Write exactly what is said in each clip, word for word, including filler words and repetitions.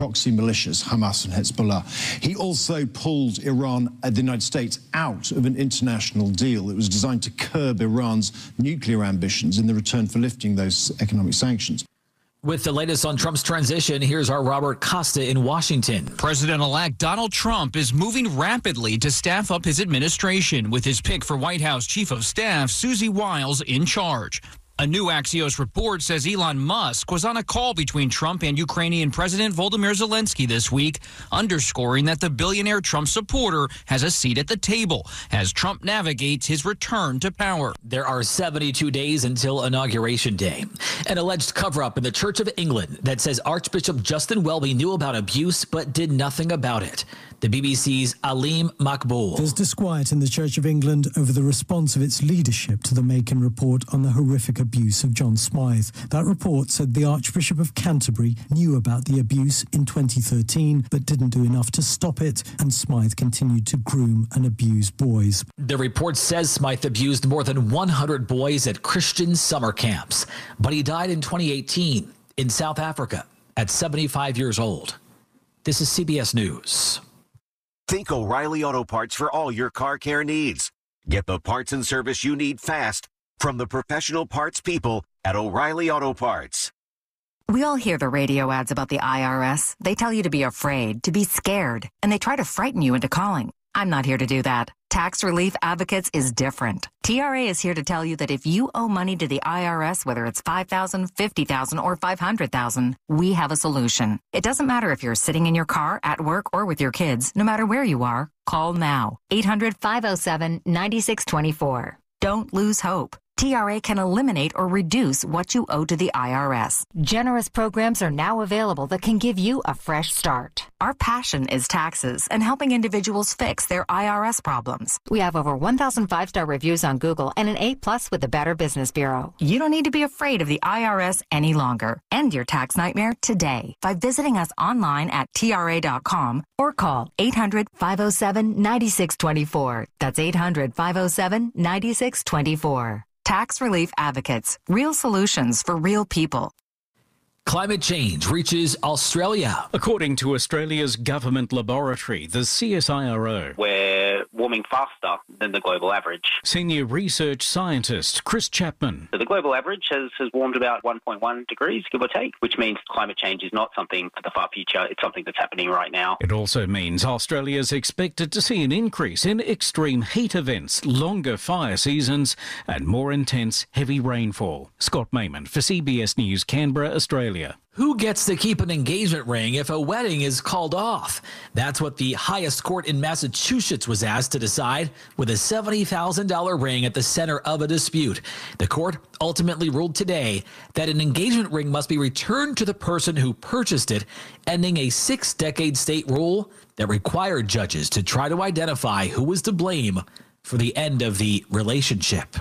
proxy militias, Hamas and Hezbollah. He also pulled Iran and the United States out of an international deal that was designed to curb Iran's nuclear ambitions in the return for lifting those economic sanctions. With the latest on Trump's transition, here's our Robert Costa in Washington. President-elect Donald Trump is moving rapidly to staff up his administration, with his pick for White House Chief of Staff Susie Wiles in charge. A new Axios report says Elon Musk was on a call between Trump and Ukrainian President Volodymyr Zelensky this week, underscoring that the billionaire Trump supporter has a seat at the table as Trump navigates his return to power. There are seventy-two days until Inauguration Day. An alleged cover-up in the Church of England that says Archbishop Justin Welby knew about abuse but did nothing about it. The B B C's Aleem Makboul. There's disquiet in the Church of England over the response of its leadership to the Macon report on the horrific abuse of John Smythe. That report said the Archbishop of Canterbury knew about the abuse in twenty thirteen but didn't do enough to stop it, and Smythe continued to groom and abuse boys. The report says Smythe abused more than one hundred boys at Christian summer camps, but he died in twenty eighteen in South Africa at seventy-five years old. This is C B S News. Think O'Reilly Auto Parts for all your car care needs. Get the parts and service you need fast from the professional parts people at O'Reilly Auto Parts. We all hear the radio ads about the I R S. They tell you to be afraid, to be scared, and they try to frighten you into calling. I'm not here to do that. Tax Relief Advocates is different. T R A is here to tell you that if you owe money to the I R S, whether it's five thousand dollars, fifty thousand dollars, or five hundred thousand dollars, we have a solution. It doesn't matter if you're sitting in your car, at work, or with your kids. No matter where you are, call now. eight hundred, five oh seven, nine six two four. Don't lose hope. T R A can eliminate or reduce what you owe to the I R S. Generous programs are now available that can give you a fresh start. Our passion is taxes and helping individuals fix their I R S problems. We have over one thousand five-star reviews on Google and an A plus with the Better Business Bureau. You don't need to be afraid of the I R S any longer. End your tax nightmare today by visiting us online at T R A dot com or call eight hundred, five oh seven, nine six two four. That's eight hundred, five oh seven, nine six two four. Tax Relief Advocates. Real solutions for real people. Climate change reaches Australia. According to Australia's government laboratory, the C S I R O, we're warming faster than the global average. Senior research scientist Chris Chapman. So the global average has, has warmed about one point one degrees, give or take, which means climate change is not something for the far future. It's something that's happening right now. It also means Australia's expected to see an increase in extreme heat events, longer fire seasons, and more intense heavy rainfall. Scott Mayman for C B S News, Canberra, Australia. Who gets to keep an engagement ring if a wedding is called off? That's what the highest court in Massachusetts was asked to decide, with a seventy thousand dollars ring at the center of a dispute. The court ultimately ruled today that an engagement ring must be returned to the person who purchased it, ending a six-decade state rule that required judges to try to identify who was to blame for the end of the relationship.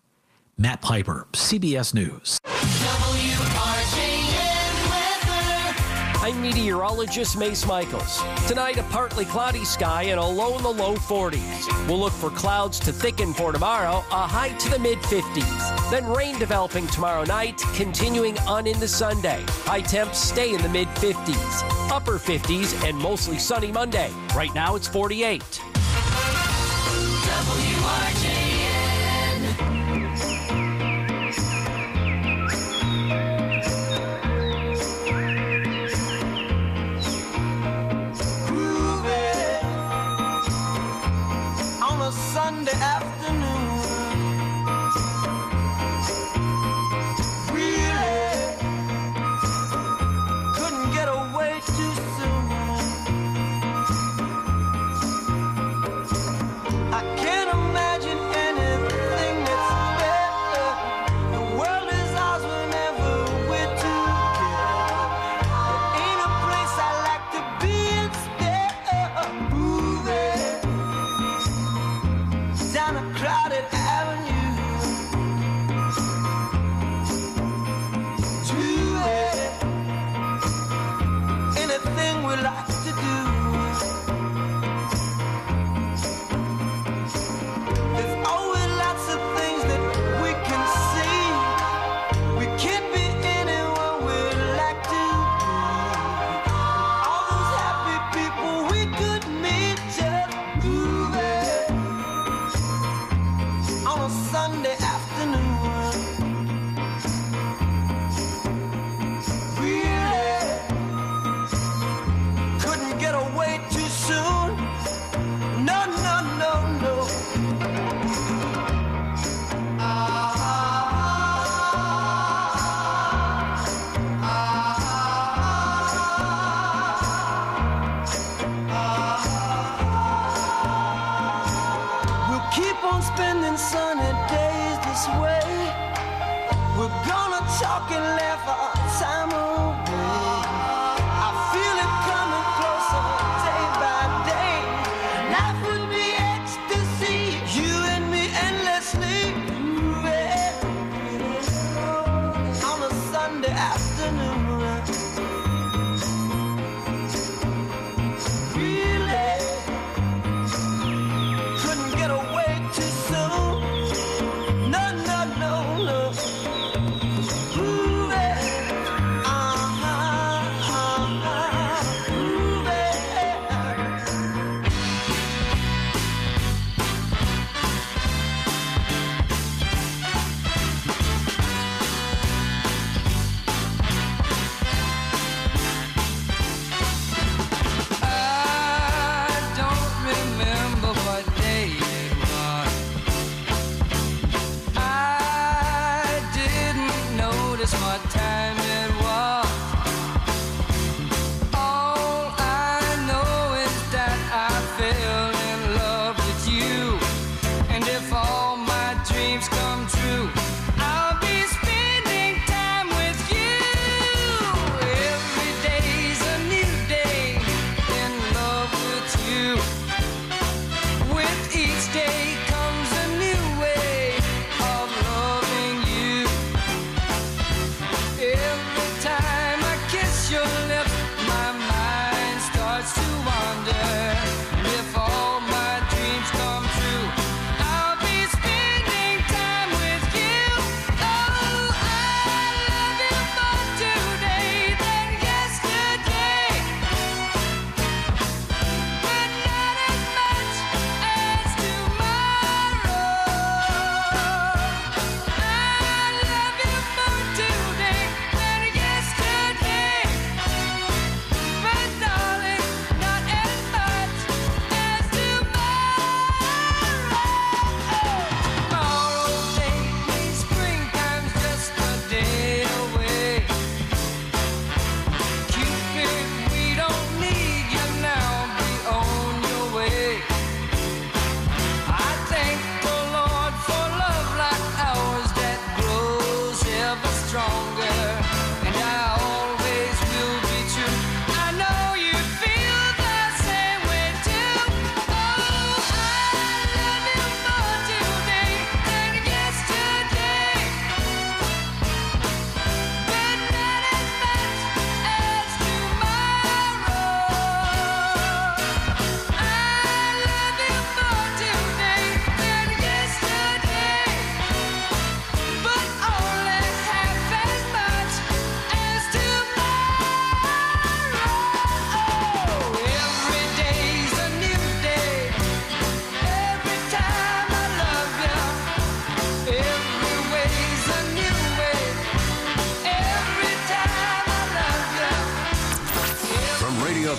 Matt Piper, C B S News. I'm meteorologist Mace Michaels. Tonight, a partly cloudy sky and a low in the low forties. We'll look for clouds to thicken for tomorrow, a high to the mid fifties. Then rain developing tomorrow night, continuing on into Sunday. High temps stay in the mid fifties. Upper fifties and mostly sunny Monday. Right now, it's forty-eight. W R J N. Sunday afternoon, really couldn't get away too soon. I can't imagine any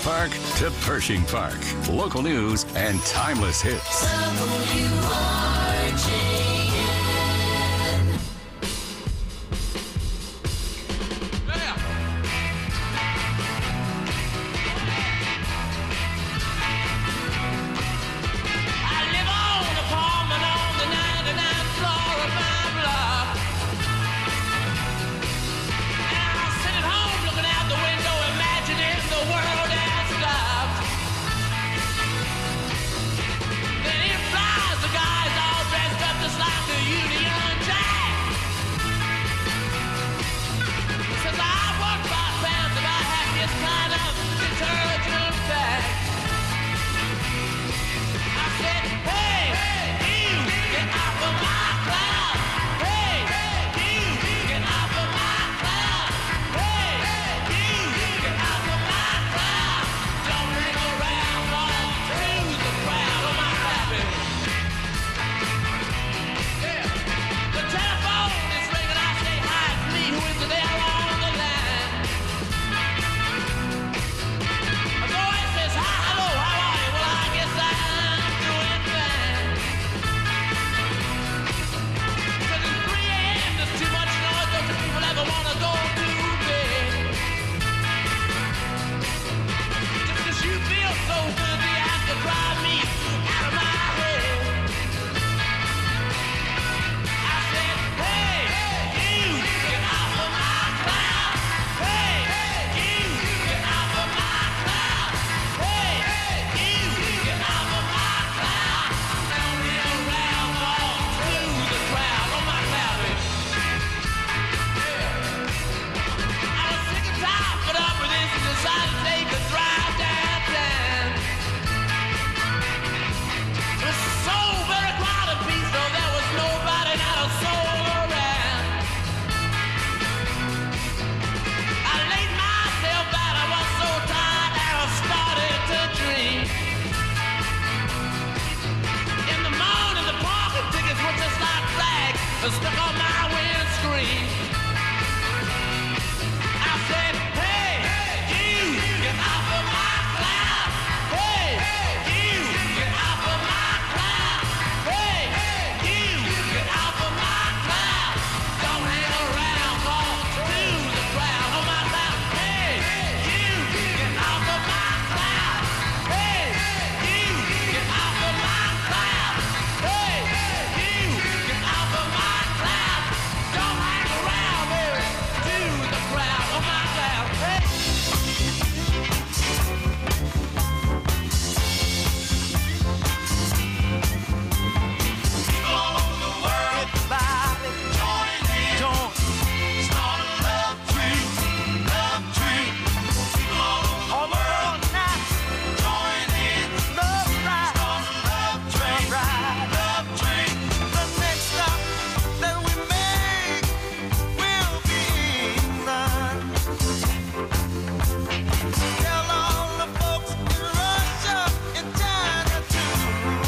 Park to Pershing Park. Local news and timeless hits. W R J N. I live on the apartment on the ninety-ninth floor of my block. And I sit at home looking out the window, imagining the world has stopped. Then in flies the guys all dressed up just like the Union Jack. Says I work five pounds if I have this kind of detergent bag. I said, hey, you, get off of my cloud. Hey, you, get off of my cloud. Hey, you, get off of my cloud. Don't hang around long to the crowd of my rabbit. Yeah. The telephone is ringing. I say, hi, it's me. Who is it there on the line? A voice says, hi, hello, how are you? Well, I guess I'm doing fine. Said it's three a.m. There's too much noise. Don't you people ever want to go to bed? Just 'cause you feel so good, you have to drive me out of my head. I said, hey, you, get off of my cloud. Hey, you, get off of my cloud. Hey, you, get off of my cloud. Don't be around all through the crowd on my cloud. I was sick and tired, fed up with this, and decided to take a drive downtown. It was so very crowded, peace, though there was nobody, not a soul around. I laid myself out, I was so tired, and I started to dream. In the morning, the parking tickets were just like flags stuck on my windscreen. I said, hey, you, get off of my cloud. Hey, you, get off of my cloud. Hey, you, get off of my cloud. Don't hang around all through the crowd on my cloud. Hey, you, get off of my cloud. Hey, you, get off of my cloud. Hey, you, get off of my cloud. Don't hang around there to the crowd on my cloud. Hey. All over the world, everybody join in. Join. Start a love tree, love tree. All over the world now, join in. Love ride, start a love train, ride, love train. The next stop that we make will be England. Tell all the folks in Russia and China too.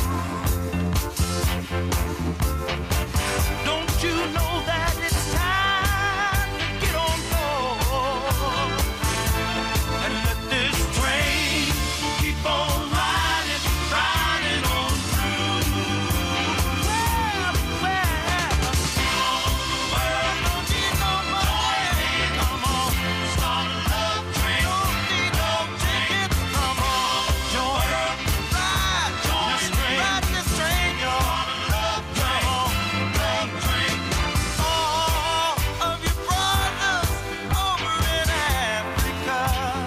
Don't you know that it's time to get on board and let this train keep on riding, riding on through? Well, well, all over the world, don't need no money. Come on, start a love train. Don't need no tickets. Come on, join, ride, join this train, ride this train, y'all. Love train, love train. All of your brothers over in Africa.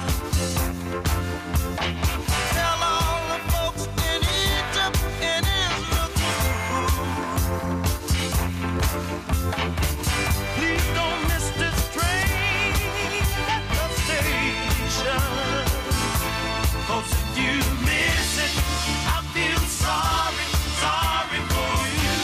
Tell all the folks in Egypt and Israel too. Please don't miss this train at the station. 'Cause if you miss it, I feel sorry, sorry for you.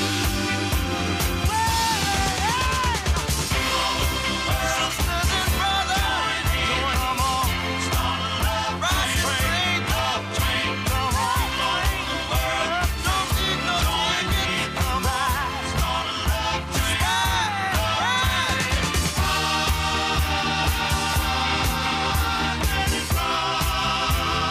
Sisters and brothers, come on, start a love ride train, love train, come on, don't need no ticket, come on, start a love train, ride, ride.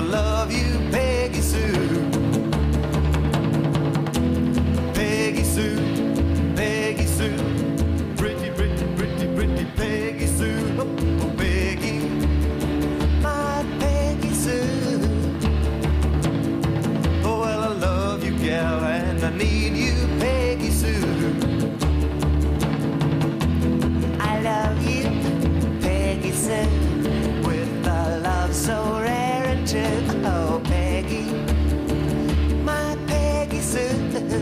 I love you, Peggy Sue. Peggy Sue, Peggy Sue, pretty, pretty, pretty, pretty Peggy Sue. Oh, oh, Peggy, my Peggy Sue. Oh, well, I love you, gal, and I need you, Peggy Sue. I love you, Peggy Sue, with a love so rare and true. Oh, Peggy, my Peggy Sue.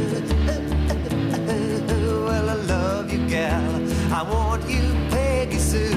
Well, I love you, gal. I want you, Peggy Sue.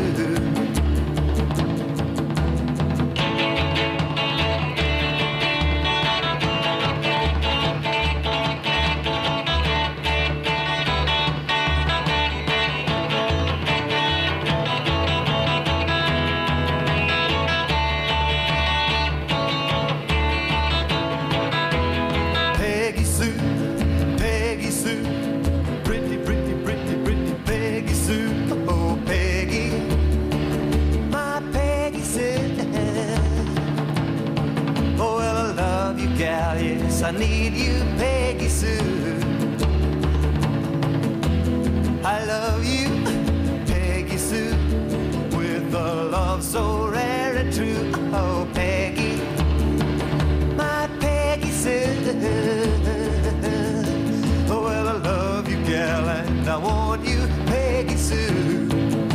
Peggy Sue, Peggy Sue, pretty, pretty, pretty, pretty Peggy Sue. Oh, Peggy, my Peggy Sue. Oh, well, I love you, gal, yes, I need you, Peggy Sue. I love you, Peggy Sue, with a love so rare and true. Oh, Peggy, my Peggy Sue. Oh, well, I love you, gal, and I want you, Peggy Sue.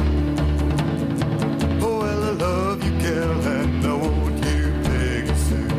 Oh, well, I love you, gal, and I want you, Peggy Sue.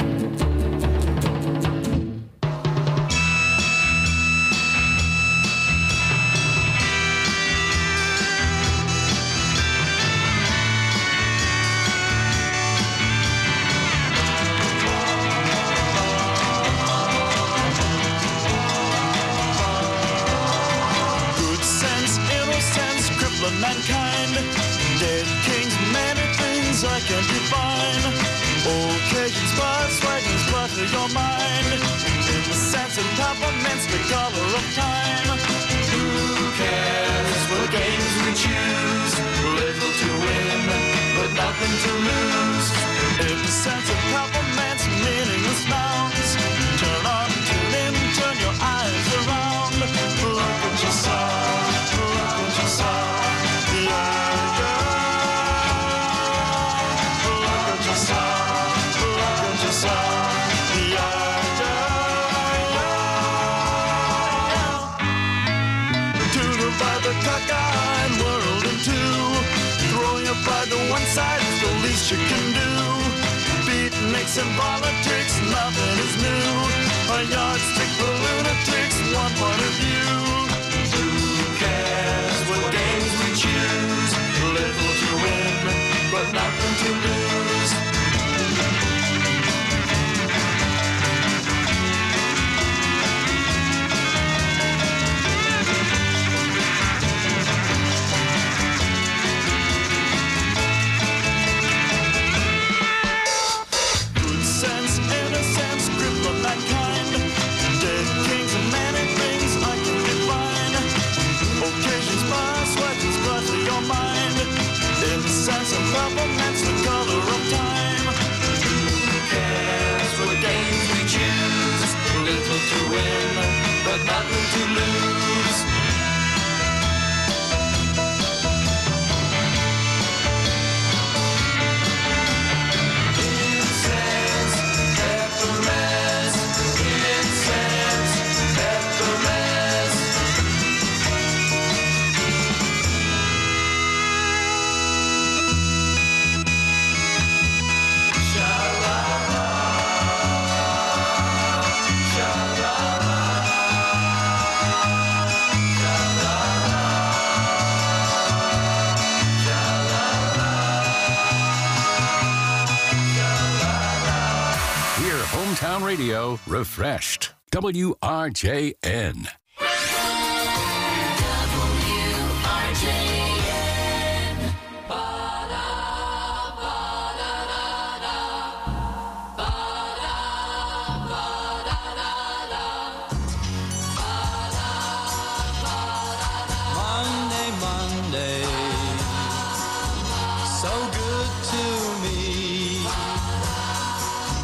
Good sense, innocence, crippling mankind. Dead kings, many things I can't define. Occasions, buzz, wagons, flutter your mind. Innocence and peppermints, the color of time. Who cares what games we choose? Little to win, but nothing to lose. Innocence and peppermints, meaningless nouns. Turn on, tune in, turn your eyes around. Look what you saw, look what you saw. Yeah, yeah. Look what you saw, look what you saw. Yeah, yeah, yeah. Tutor by the cockeyed world in two. Throwing your pride to one side is the least you can do. Beatniks and politics, nothing is new. A yardstick for lunatics, one point of view. Who cares what games we choose? Little to win, but nothing to lose. Good sense, innocence, crippling mankind. Dead kings and many things I can define. Occasions pass, legends flutter your mind. Innocence and peppermints, the color of time. Who cares what games we choose? Little to win, but nothing to lose. Incense, peppermints, incense, peppermints. Hear Hometown Radio refreshed. W R J N. Monday, Monday, so good to me.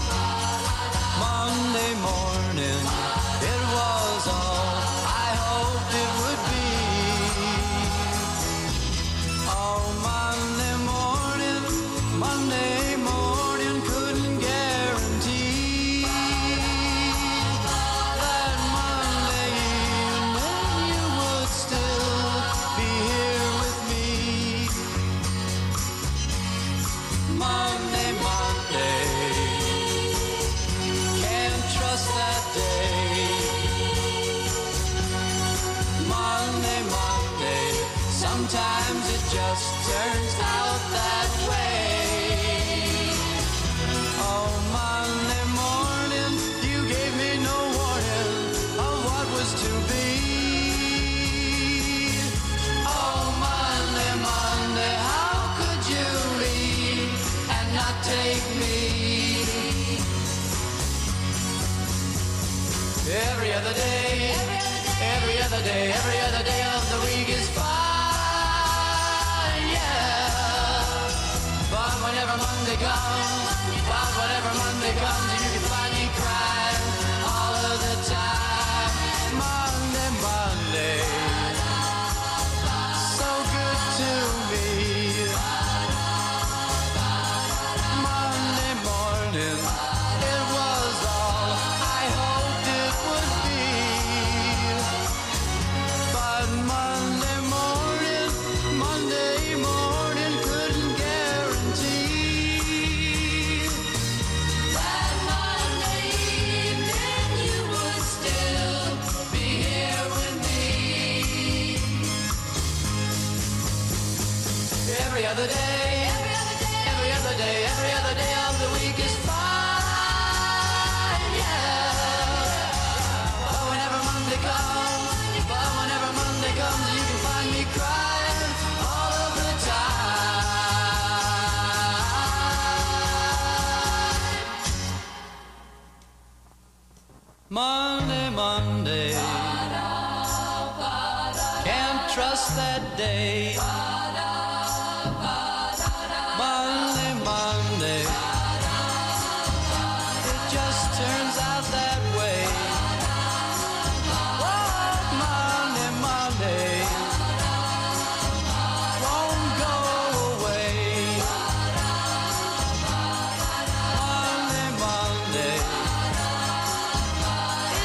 Monday morning couldn't guarantee that Monday evening you would still be here with me. Monday, Monday, can't trust that day. Monday, Monday, sometimes it just turns out that way. Oh, Monday morning, you gave me no warning of what was to be. Oh, Monday, Monday, how could you leave and not take me? Every other day, every other day, every other day of the week is fine, yeah. But whenever Monday comes, but whenever Monday comes, you can find me crying all of the time. Monday, Monday, so good to me. Monday morning, it was all I hoped it would be. But Monday morning, Monday morning couldn't guarantee that Monday evening you would still be here with me. Every other day, every other day, every other day, every other day of the week is fine, yeah. But whenever Monday comes, but whenever Monday comes, you can find me crying all of the time. Monday, Monday, can't trust that day. Monday, Monday, it just turns out that way. Oh, Monday, Monday, won't go away. Monday, Monday,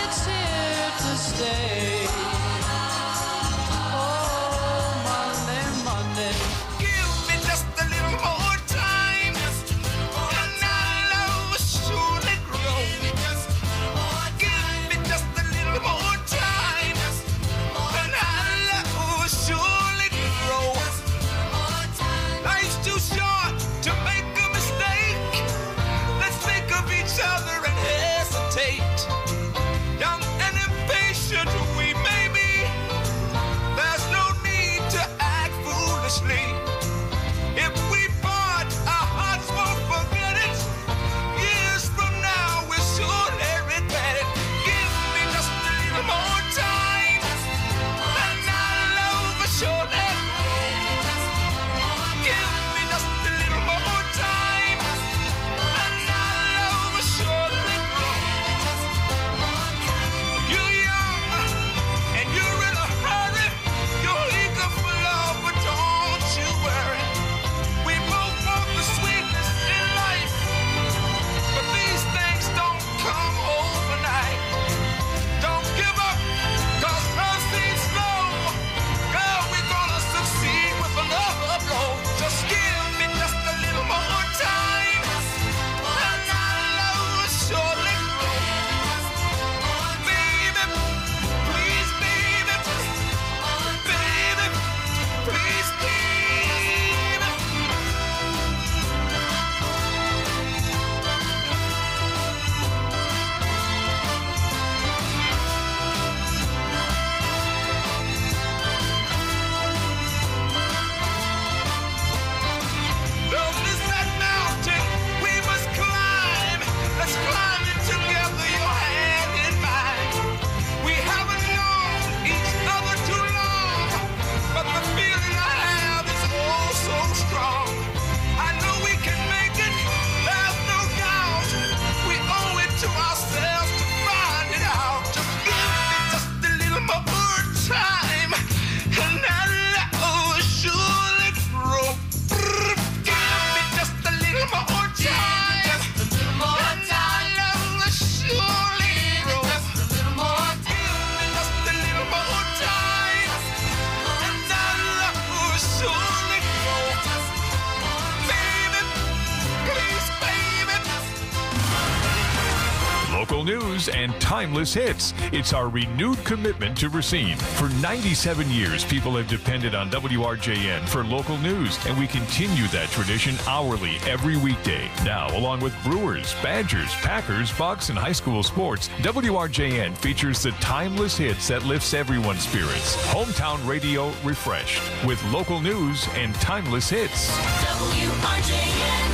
Local news and timeless hits. It's our renewed commitment to Racine. For ninety-seven years, people have depended on W R J N for local news, and we continue that tradition hourly every weekday. Now, along with Brewers, Badgers, Packers, Bucks, and high school sports, W R J N features the timeless hits that lifts everyone's spirits. Hometown radio refreshed with local news and timeless hits. W R J N.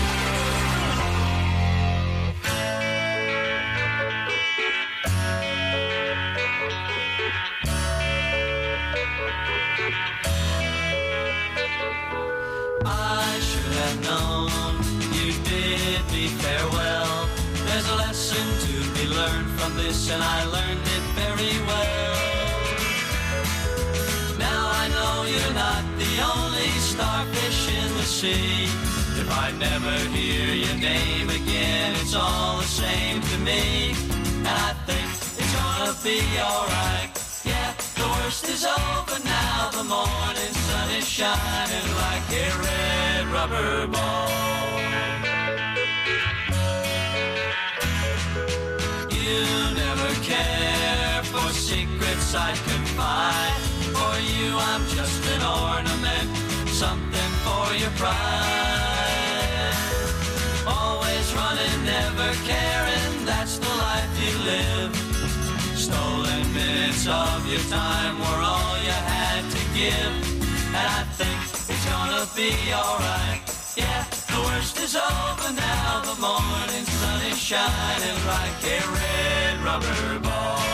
I should have known you bid me farewell. There's a lesson to be learned from this, and I learned it very well. Now I know you're not the only starfish in the sea. If I never hear your name again, it's all the same to me. And I think it's gonna be alright. Yeah, the worst is over now. The morning sun is shining like a red rubber ball. You never care for secrets I'd confide. For you I'm just an ornament, something for your pride. Always running, never caring, that's the life you live. Stolen minutes of your time were all you had to give. And I think it's gonna be alright. Yeah, the worst is over now. The morning sun is shining like a red rubber ball.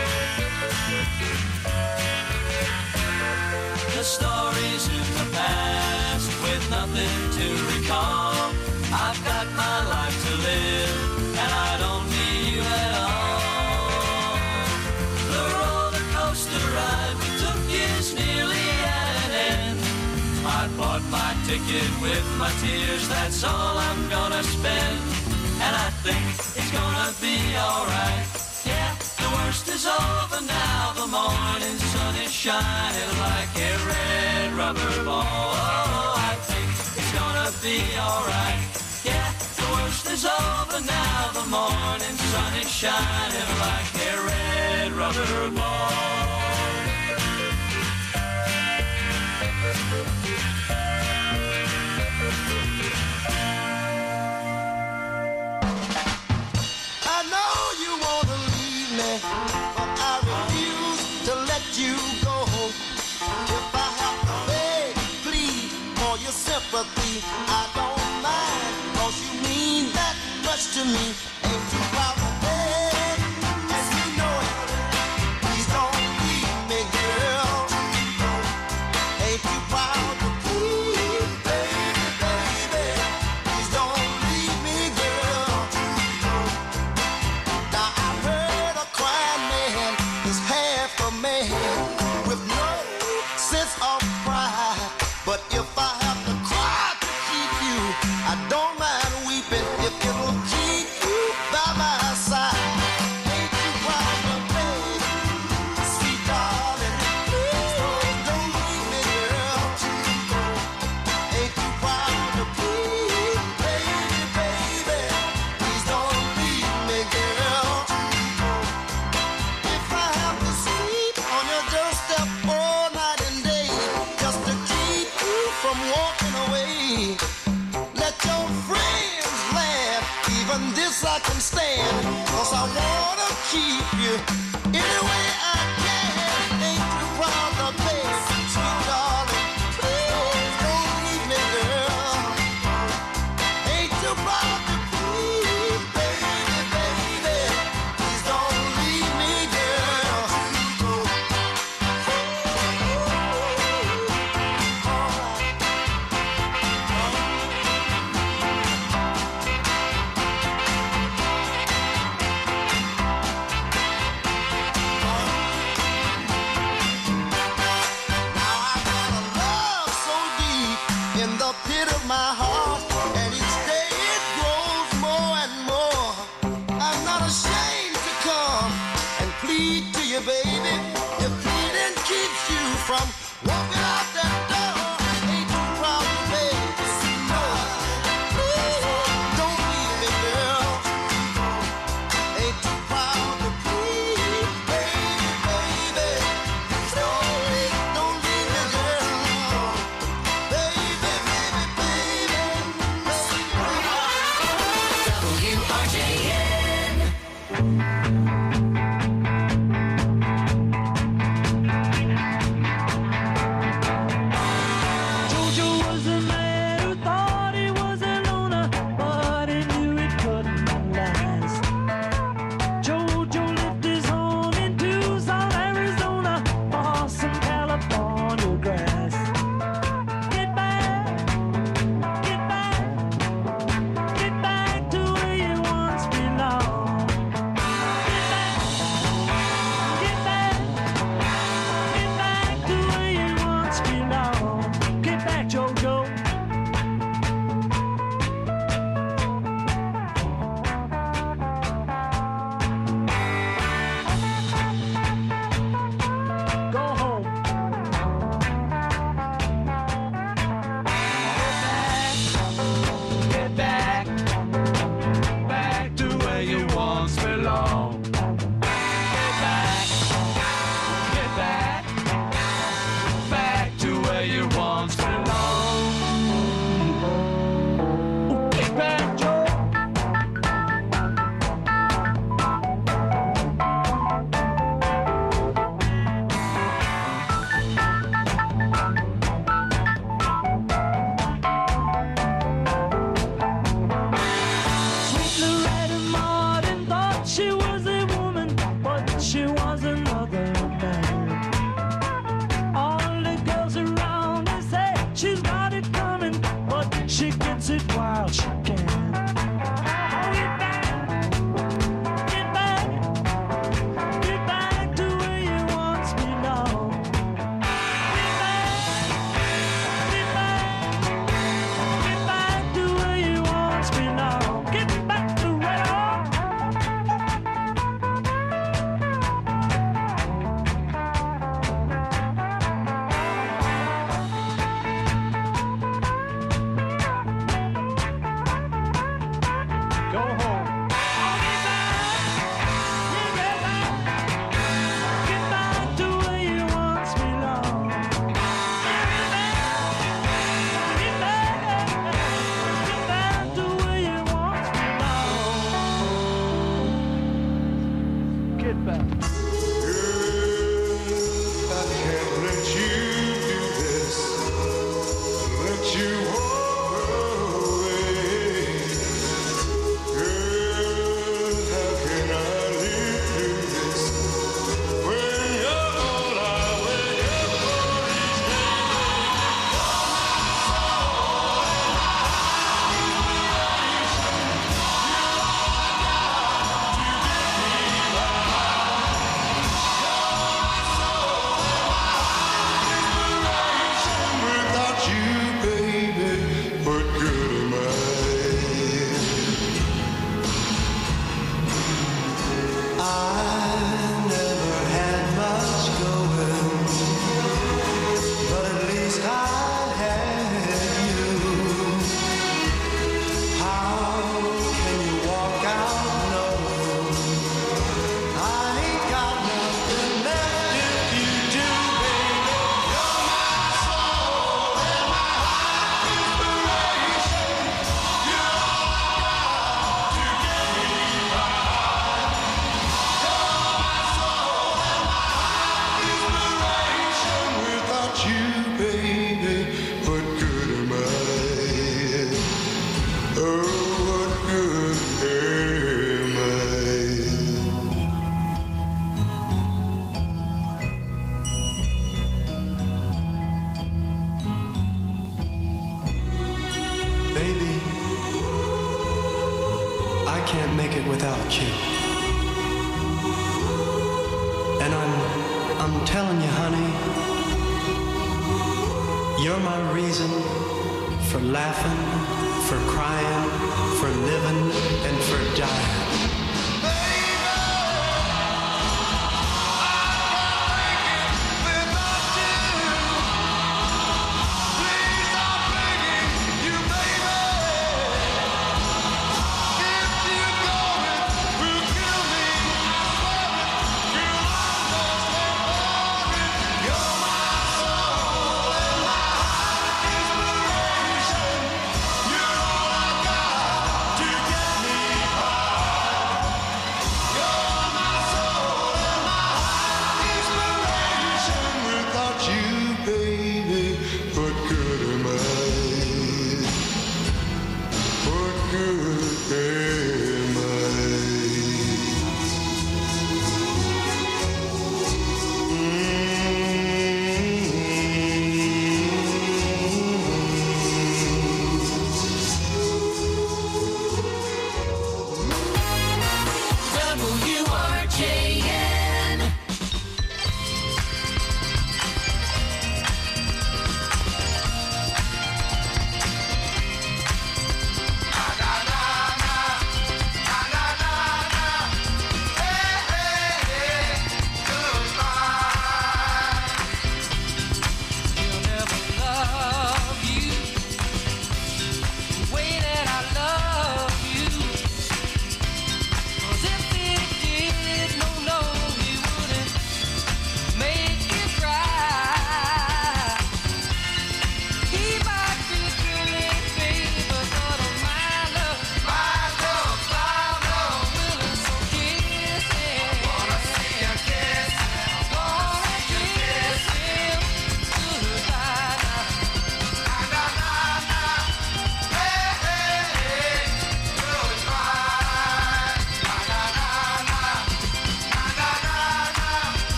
The story's in the past with nothing to recall. I've got my life to live, and I don't need you at all. The roller coaster ride we took is nearly at an end. I bought my ticket with my tears, that's all I'm gonna spend. And I think it's gonna be alright. Yeah, the worst is over now. The morning sun is shining like a red rubber ball. Oh, I think it's gonna be alright. Yeah, the worst is over now. The morning sun is shining like a red rubber ball. I know you wanna leave me, but I refuse to let you go. If I have to beg, plead for your sympathy, I don't mind, 'cause you mean that much to me. Ain't too proud to beg, and you know it. Please don't leave me, girl. Ain't too proud to plead, baby, baby. Please don't leave me, girl. Now I heard a crying man is half a man with no sense of pride. But if I have to cry to keep you, I don't mind weeping if it'll keep you by my side. Ain't you proud to beg, sweet darling? Please don't leave me, girl. Ain't you proud to plead, baby, baby? Please don't leave me, girl. If I have to sleep on your doorstep all night and day, just to keep you from walking away, let your friends laugh, even this I can stand, 'cause I wanna keep you any way I can. Ain't you proud to beg, sweet darling? Please don't leave me, girl. Ain't you proud to plead, baby, baby? Please don't leave me, girl. J N. without you. And I'm, I'm telling you, honey, you're my reason for laughing, for crying, for living, and for dying. To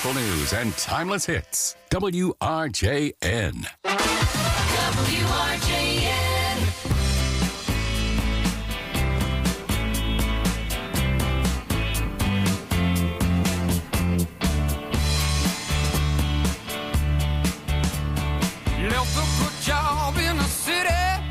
local news and timeless hits. W R J N. W R J N. Left a good job in the city,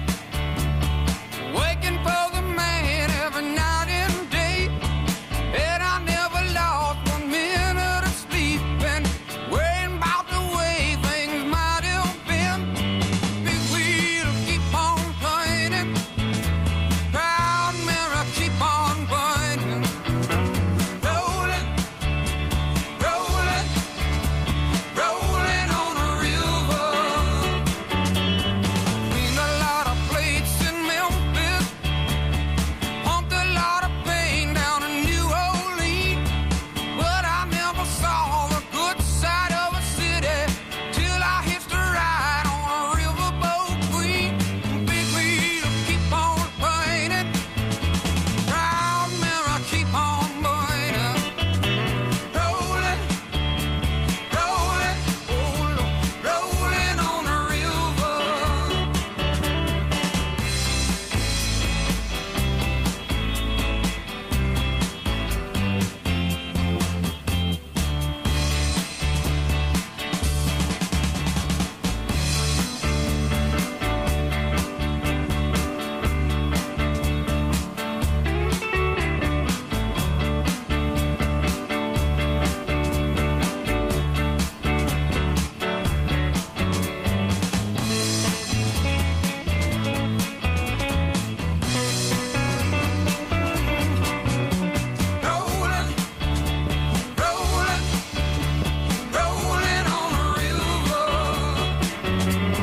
waking for the man every night and day, and I never lost one minute of sleep, and worrying about the way things might have been. Big wheel keep on turning, proud mirror keep on burning, rolling, rolling, rolling on a river. Cleaned a lot of plates in Memphis, pumped a lot of pain down in New Orleans, but I never saw the good side of a city till I hitched a ride on a riverboat queen. Big wheel keep on turning, proud mirror keep on burning, rolling, rolling, rolling, rolling on a river. Rolling, rolling, rolling on a river.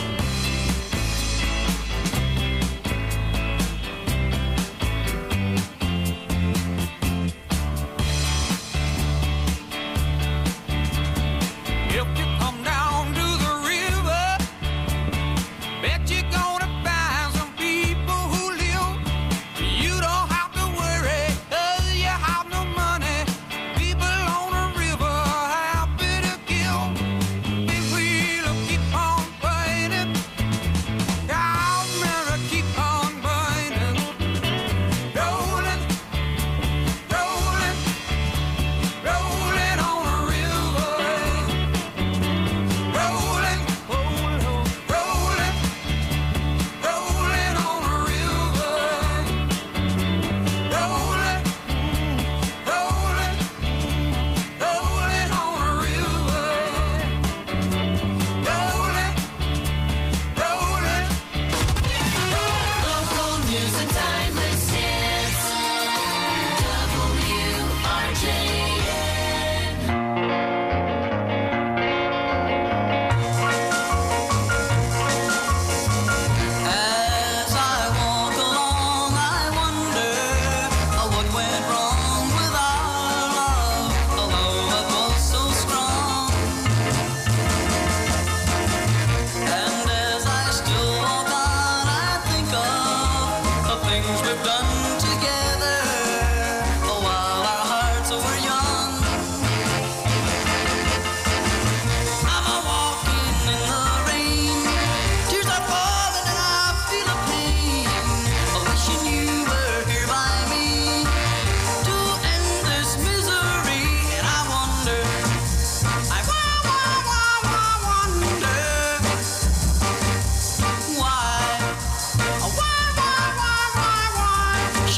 If you come down to the river, bet you're gonna find some people who live. You don't have to worry, 'cause you have no money. People on the river are happy to give. Big wheel keep on burning, proud mirror keep on burning, rolling, rolling, rolling on a river. Rolling, rolling, rolling, rolling on a river. Rolling, rolling, rolling on a river. Rolling, rolling. Local news and timeless hits. W R J N. As I walk along, I wonder what went wrong with our love, although it was so strong. And as I still walk on, I think of the things we've done together while our hearts were young. I'm a walking in the rain, tears are falling and I feel a pain, wishing you were here by me to end this misery. And I wonder, I wa- wa- wa- wa- wonder why, why, why, why, why, why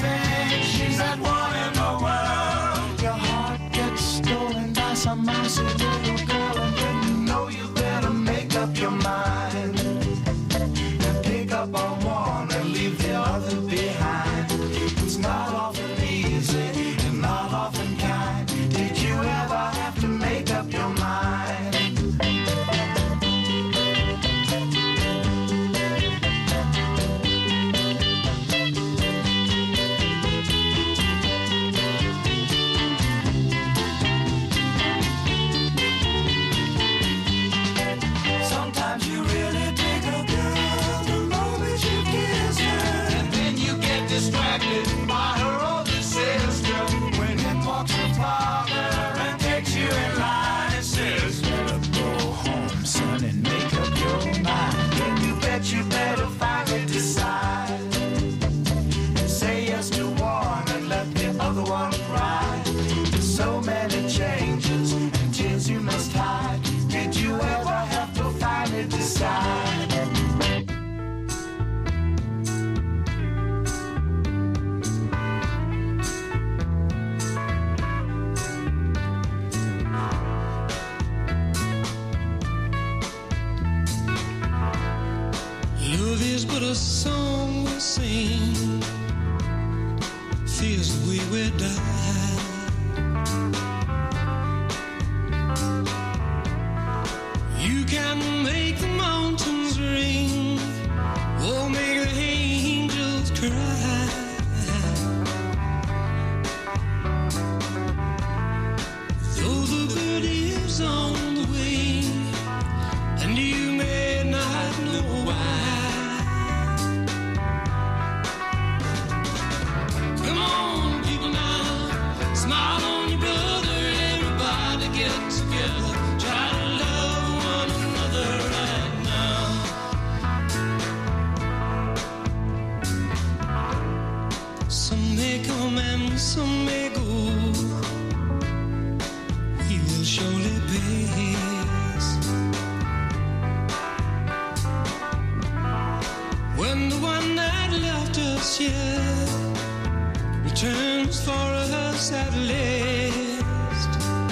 think she's that one in the world. Your heart gets stolen by some mousy little girl, and then you know you better make up your mind and pick up on one and leave the other behind. It's not often easy and not often kind. Did you ever have to make up your mind? Sometimes you really dig a girl the moment you kiss her, and then you get distracted by her older sister when in walks her father and takes you in line and says, "Better go home, son, and make up your mind." Then you bet you better finally decide and say yes to one and let the other one ride. There's so many changes and tears you must hide. Did you ever have to finally decide? Love is but a song we sing, feels the way we die. You can make the mountains ring, or make the angels cry. Though the bird is on the wing, and you may not know why. Come on, people now, smile on your brother, everybody get together, try to love one another right now. Some may come and some may go, we will surely pass. When the one that left us here returns for us at last,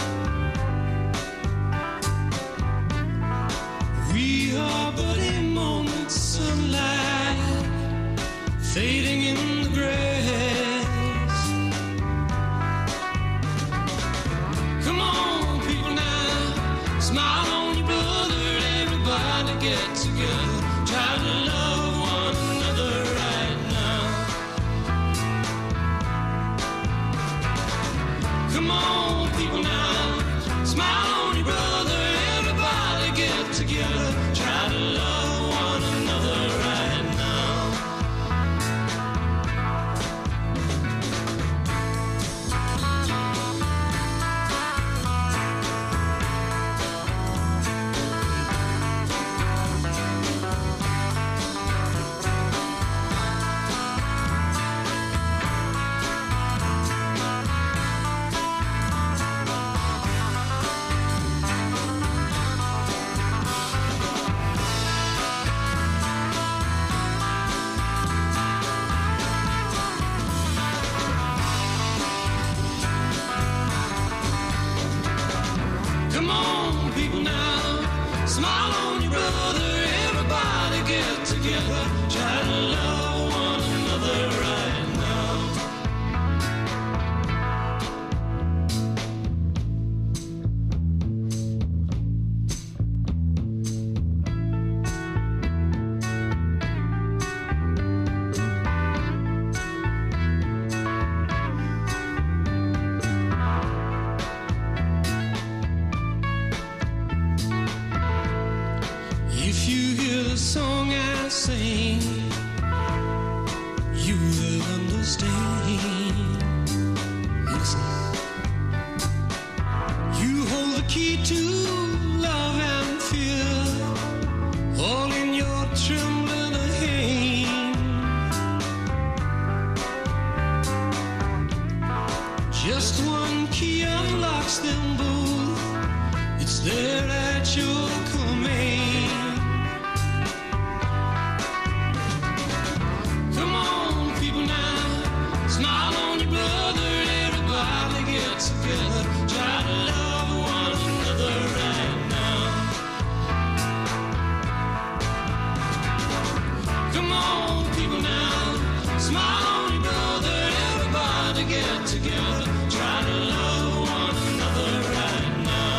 we are but a moment's sunlight fading in the grass. Come on, people now, smile on your brother, everybody get together, try to love one another right now. Come on, people now, smile on your brother, everybody get together, try to love one another right now. Come on, people now, smile on your brother, everybody get together, try to love one another right now. If you hear the song I sing, you will understand. Listen. You hold the key to love and fear, all in your trembling hand. Just one key unlocks them both. It's there at your command. Come on, people now, smile. together. Try to love one another right now. Come on, people now, smile on your brother. Everybody get together. Try to love one another right now.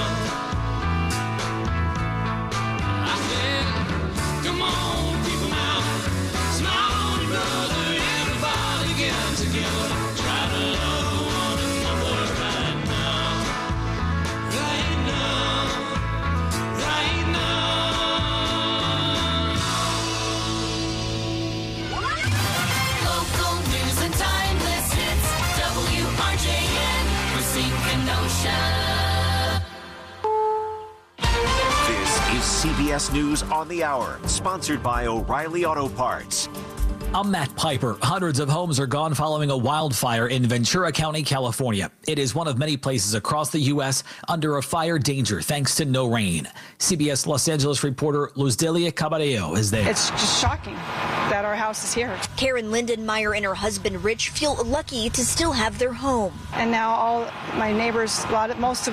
I said, come on, people now, smile on your brother. Everybody get together. Try to love one another right now. Right now. Right now. Local news and timeless hits. W R J N, Racine Kenosha. This is C B S News on the Hour, sponsored by O'Reilly Auto Parts. I'm Matt Piper. Hundreds of homes are gone following a wildfire in Ventura County, California. It is one of many places across the U S under a fire danger thanks to no rain. C B S Los Angeles reporter Luzdelia Caballero is there. It's just shocking that our house is here. Karen Lindenmeyer and her husband Rich feel lucky to still have their home. And now all my neighbors, a lot of, most of